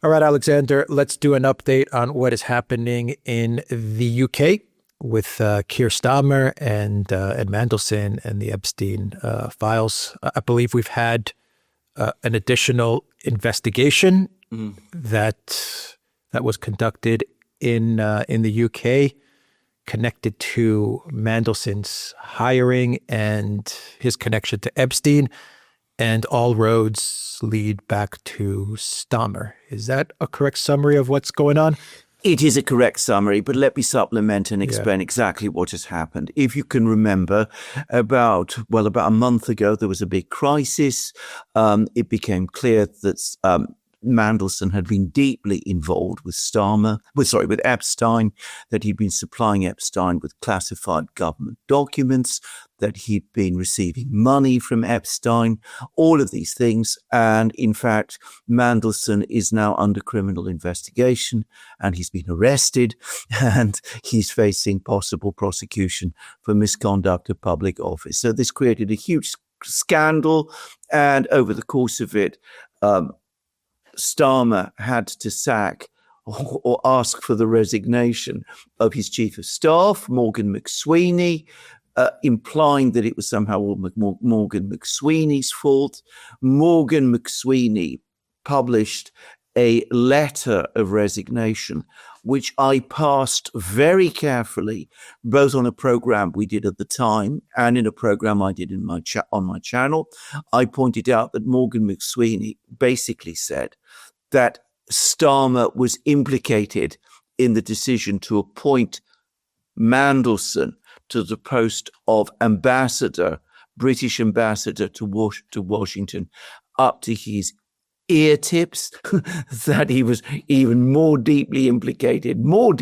All right, Alexander, let's do an update on what is happening in the UK with Keir Starmer and Mandelson and the Epstein files. I believe we've had an additional investigation that was conducted in the UK connected to Mandelson's hiring and his connection to Epstein, and all roads lead back to Starmer. Is that a correct summary of what's going on? It is a correct summary, but let me supplement and explain exactly what has happened. If you can remember, about a month ago, there was a big crisis. It became clear that Mandelson had been deeply involved with Epstein, that he'd been supplying Epstein with classified government documents, that he'd been receiving money from Epstein, all of these things. And in fact, Mandelson is now under criminal investigation and he's been arrested and he's facing possible prosecution for misconduct of public office. So this created a huge scandal. And over the course of it, Starmer had to sack or ask for the resignation of his chief of staff, Morgan McSweeney, implying that it was somehow Morgan McSweeney's fault. Morgan McSweeney published a letter of resignation, which I passed very carefully, both on a program we did at the time and in a program I did on my channel. I pointed out that Morgan McSweeney basically said that Starmer was implicated in the decision to appoint Mandelson to the post of British ambassador to Washington, up to his ear tips, that he was even more deeply implicated,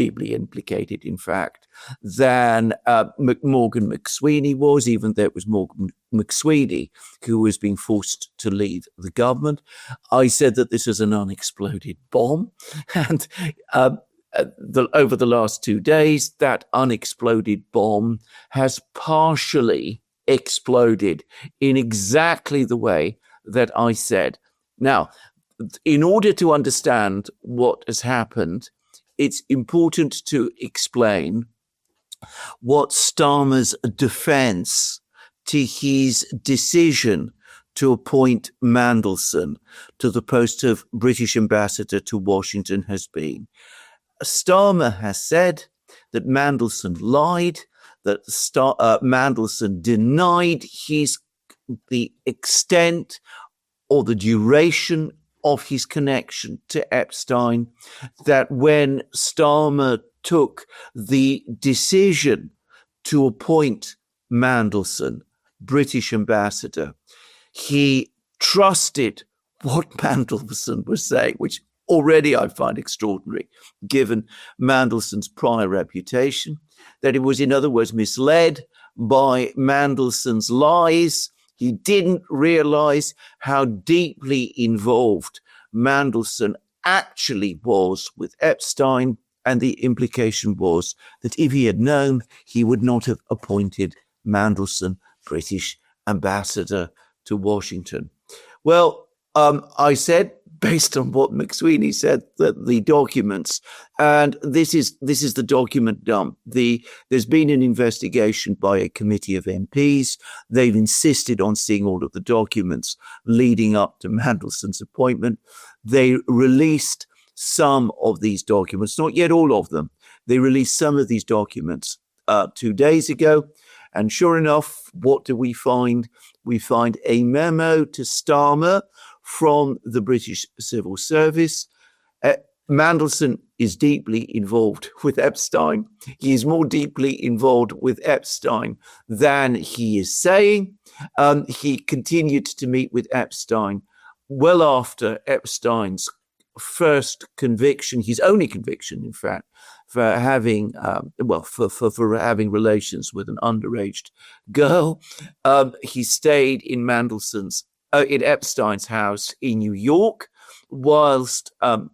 in fact, than Morgan McSweeney was, even though it was Morgan McSweeney who was being forced to leave the government. I said that this was an unexploded bomb, and over the last 2 days, that unexploded bomb has partially exploded in exactly the way that I said. Now, in order to understand what has happened, it's important to explain what Starmer's defense to his decision to appoint Mandelson to the post of British ambassador to Washington has been. Starmer has said that Mandelson lied, that Mandelson denied the extent or the duration of his connection to Epstein, that when Starmer took the decision to appoint Mandelson British ambassador, he trusted what Mandelson was saying, which already I find extraordinary, given Mandelson's prior reputation, that he was, in other words, misled by Mandelson's lies. He didn't realize how deeply involved Mandelson actually was with Epstein, and the implication was that if he had known, he would not have appointed Mandelson British ambassador to Washington. Well, I said, based on what McSweeney said, that the documents, and this is the document dump. There's been an investigation by a committee of MPs. They've insisted on seeing all of the documents leading up to Mandelson's appointment. They released some of these documents, not yet all of them. They released some of these documents 2 days ago. And sure enough, what do we find? We find a memo to Starmer from the British Civil Service. Mandelson is deeply involved with Epstein. He is more deeply involved with Epstein than he is saying. He continued to meet with Epstein well after Epstein's first conviction, his only conviction, in fact, for having for having relations with an underage girl. He stayed in in Epstein's house in New York, whilst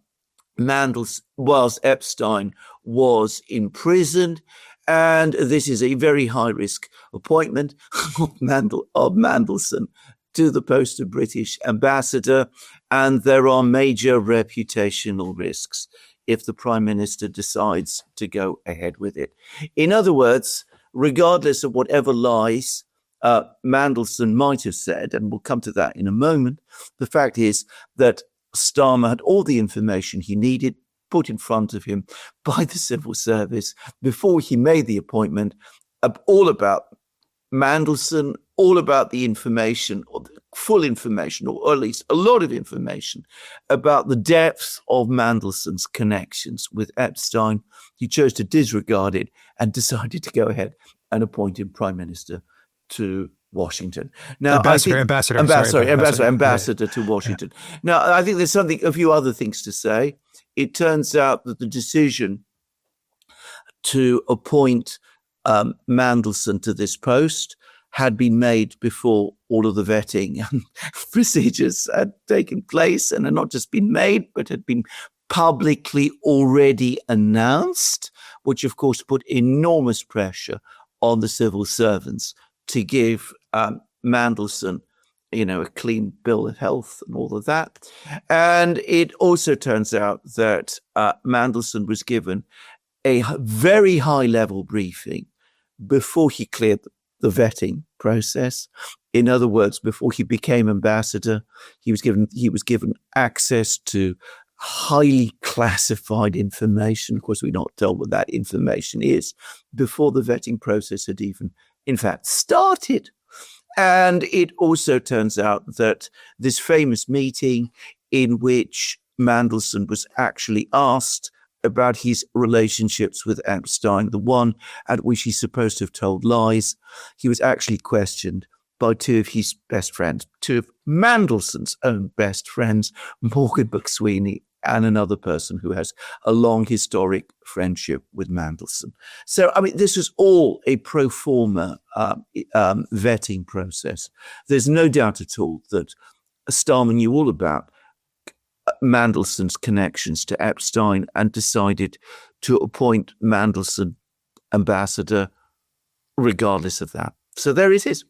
Epstein was imprisoned. And this is a very high-risk appointment of Mandelson to the post of British ambassador. and there are major reputational risks if the Prime Minister decides to go ahead with it. In other words, regardless of whatever lies Mandelson might have said, and we'll come to that in a moment, the fact is that Starmer had all the information he needed put in front of him by the civil service before he made the appointment, all about Mandelson, all about the information, or the full information, or at least a lot of information about the depth of Mandelson's connections with Epstein. He chose to disregard it and decided to go ahead and appoint him Prime Minister to Washington. Now, ambassador to Washington. Yeah. Now, I think there's a few other things to say. It turns out that the decision to appoint Mandelson to this post had been made before all of the vetting and procedures had taken place, and had not just been made, but had been publicly already announced, which of course put enormous pressure on the civil servants to give Mandelson, a clean bill of health and all of that. And it also turns out that Mandelson was given a very high-level briefing before he cleared the vetting process. In other words, before he became ambassador, he was given access to highly classified information. Of course, we're not told what that information is before the vetting process had even, in fact, started. And it also turns out that this famous meeting in which Mandelson was actually asked about his relationships with Epstein, the one at which he's supposed to have told lies, he was actually questioned by two of his best friends, two of Mandelson's own best friends, Morgan McSweeney and another person who has a long historic friendship with Mandelson. So, this was all a pro forma vetting process. There's no doubt at all that Starmer knew all about Mandelson's connections to Epstein and decided to appoint Mandelson ambassador regardless of that. So there it is.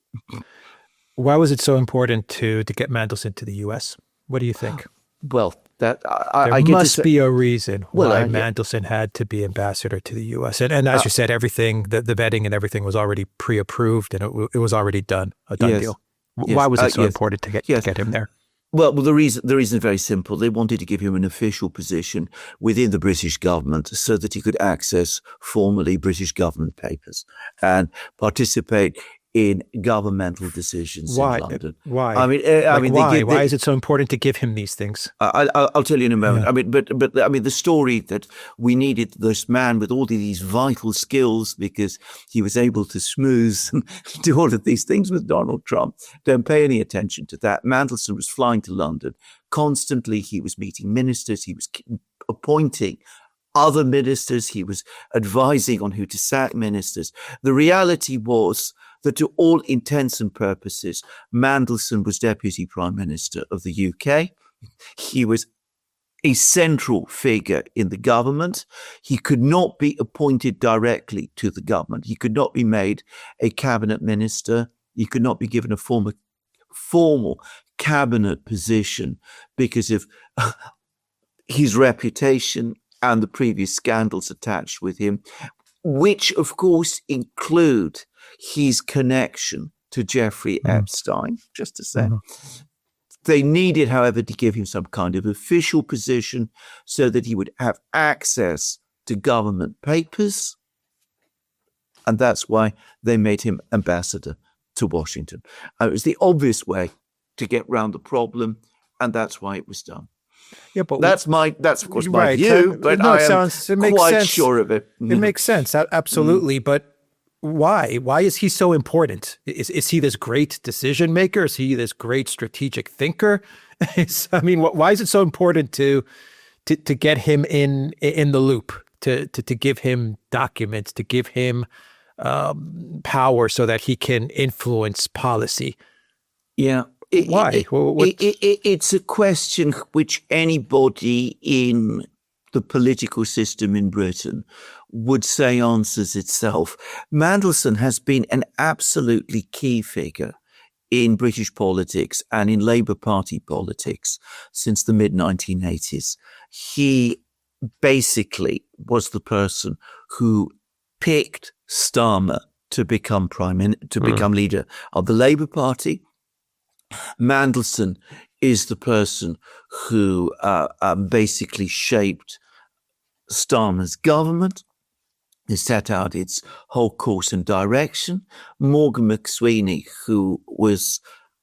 Why was it so important to get Mandelson to the U.S.? What do you think? Well, there must be a reason why Mandelson had to be ambassador to the U.S. And as you said, everything, the vetting and everything was already pre-approved and it was already done, a done deal. Why was it so important to get him there? Well, the reason is very simple. They wanted to give him an official position within the British government so that he could access formally British government papers and participate in governmental decisions in London. Why? Why is it so important to give him these things? I'll tell you in a moment. Yeah. But the story that we needed this man with all these vital skills because he was able to smooth and do all of these things with Donald Trump. Don't pay any attention to that. Mandelson was flying to London constantly. He was meeting ministers. He was appointing other ministers. He was advising on who to sack ministers. The reality was that to all intents and purposes, Mandelson was Deputy Prime Minister of the UK. He was a central figure in the government. He could not be appointed directly to the government. He could not be made a cabinet minister. He could not be given a formal cabinet position because of his reputation and the previous scandals attached with him, which, of course, include his connection to Jeffrey Epstein, just to say. They needed, however, to give him some kind of official position so that he would have access to government papers. And that's why they made him ambassador to Washington. It was the obvious way to get round the problem, and that's why it was done. Yeah, but that's of course my view, but I am quite sure of it. It makes sense, absolutely. But why? Why is he so important? Is he this great decision maker? Is he this great strategic thinker? Why is it so important to get him in the loop, to give him documents, to give him power so that he can influence policy? Yeah. Why? It's a question which anybody in the political system in Britain would say answers itself. Mandelson has been an absolutely key figure in British politics and in Labour Party politics since the mid-1980s. He basically was the person who picked Starmer to become become leader of the Labour Party. Mandelson is the person who basically shaped Starmer's government. He set out its whole course and direction. Morgan McSweeney, who was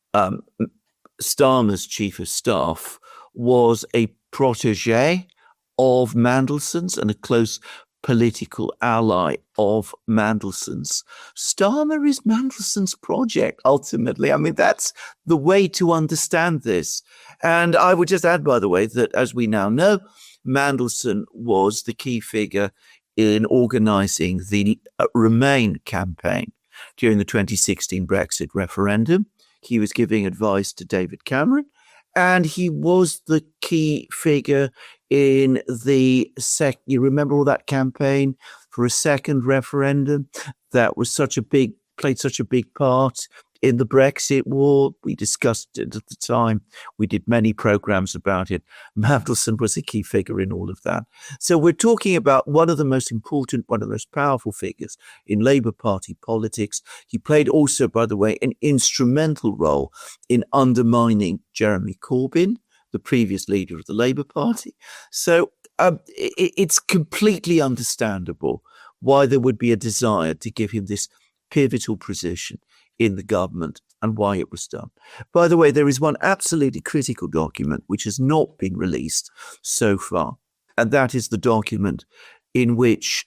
Starmer's chief of staff, was a protege of Mandelson's and a close political ally of Mandelson's. Starmer is Mandelson's project, ultimately. I mean, that's the way to understand this. And I would just add, by the way, that as we now know, Mandelson was the key figure in organising the Remain campaign during the 2016 Brexit referendum. He was giving advice to David Cameron, and he was the key figure in the you remember all that campaign for a second referendum that was played such a big part in the Brexit war. We discussed it at the time. We did many programs about it. Mandelson was a key figure in all of that. So we're talking about one of the most important, one of the most powerful figures in Labour Party politics. He played also, by the way, an instrumental role in undermining Jeremy Corbyn, the previous leader of the Labour Party. So it's completely understandable why there would be a desire to give him this pivotal position in the government and why it was done. By the way, there is one absolutely critical document which has not been released so far, and that is the document in which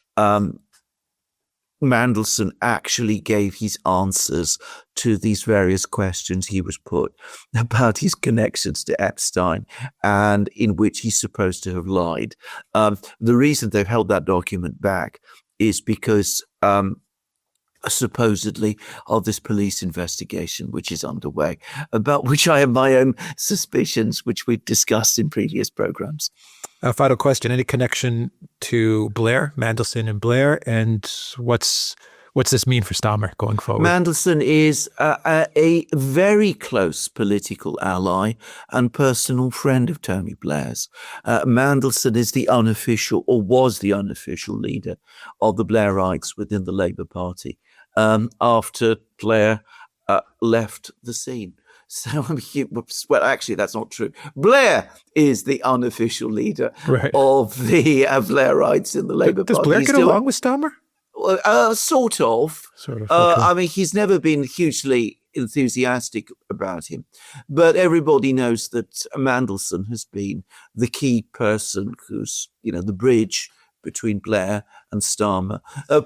Mandelson actually gave his answers to these various questions he was put about his connections to Epstein and in which he's supposed to have lied. The reason they've held that document back is because supposedly of this police investigation which is underway, about which I have my own suspicions, which we've discussed in previous programs. A final question: any connection to Blair, Mandelson and Blair, and what's this mean for Starmer going forward? Mandelson is a very close political ally and personal friend of Tony Blair's. Mandelson is the unofficial, or was the unofficial leader of the Blairites within the Labour Party after Blair left the scene. So, well, actually, that's not true. Blair is the unofficial leader of the Blairites in the Labour Party. Does Blair get along with Starmer? Sort of. Okay. I mean, he's never been hugely enthusiastic about him, but everybody knows that Mandelson has been the key person who's, the bridge between Blair and Starmer.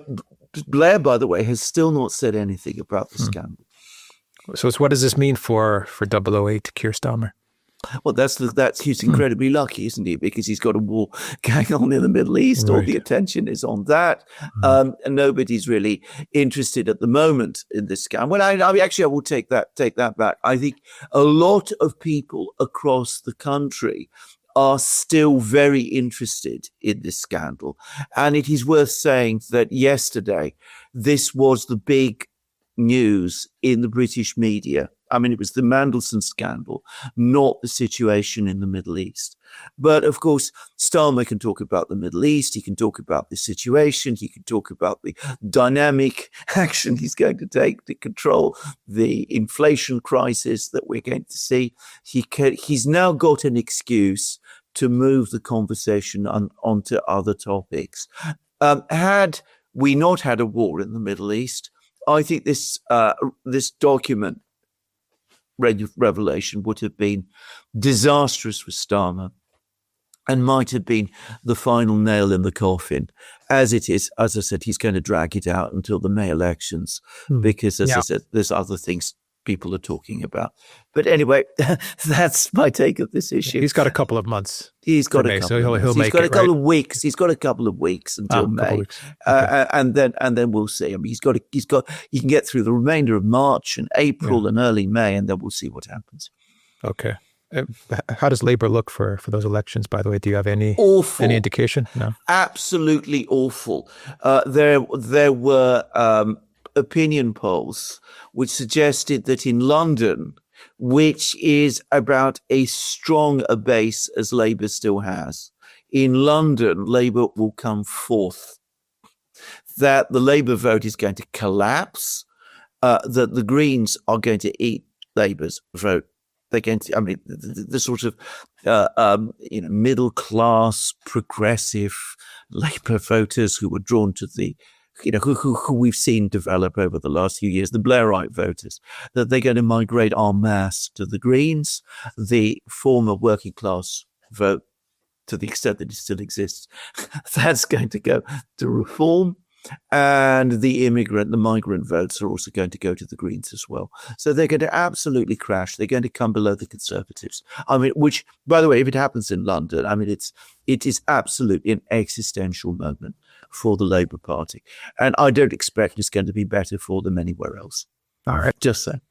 Blair, by the way, has still not said anything about the scandal. So what does this mean for 008 Keir Starmer? Well, he's incredibly lucky, isn't he? Because he's got a war going on in the Middle East. Right. All the attention is on that. And nobody's really interested at the moment in this scam. Well, I will take that back. I think a lot of people across the country are still very interested in this scandal. And it is worth saying that yesterday, this was the big news in the British media. I mean, it was the Mandelson scandal, not the situation in the Middle East. But of course, Starmer can talk about the Middle East. He can talk about the situation. He can talk about the dynamic action he's going to take to control the inflation crisis that we're going to see. He's now got an excuse to move the conversation onto other topics. Had we not had a war in the Middle East, I think this document revelation would have been disastrous for Starmer and might have been the final nail in the coffin. As it is, as I said, he's going to drag it out until the May elections because, as I said, there's other things people are talking about. But anyway, that's my take of this issue. He's got a couple of months. He's got a couple of weeks. He's got a couple of weeks until May, okay. and then we'll see. I mean, he can get through the remainder of March and April and early May, and then we'll see what happens. Okay. How does Labour look for those elections, by the way? Do you have any indication? No. Absolutely awful. There were opinion polls which suggested that in London, which is about as strong a base as Labour still has, in London, Labour will come fourth. That the Labour vote is going to collapse, that the Greens are going to eat Labour's vote. They're going to, I mean, the sort of, middle class, progressive Labour voters who were drawn to the, who we've seen develop over the last few years, the Blairite voters, that they're going to migrate en masse to the Greens, the former working class vote, to the extent that it still exists, that's going to go to Reform. And the migrant votes are also going to go to the Greens as well. So they're going to absolutely crash. They're going to come below the Conservatives. I mean, which, by the way, if it happens in London, I mean, it is absolutely an existential moment for the Labour Party. And I don't expect it's going to be better for them anywhere else. All right. Just so.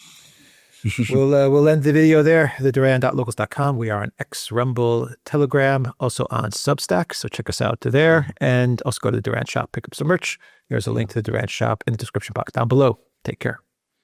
We'll end the video there. TheDuran.locals.com. We are on X, Rumble, Telegram, also on Substack. So check us out there. And also go to the Duran shop, pick up some merch. There's a link to the Duran shop in the description box down below. Take care.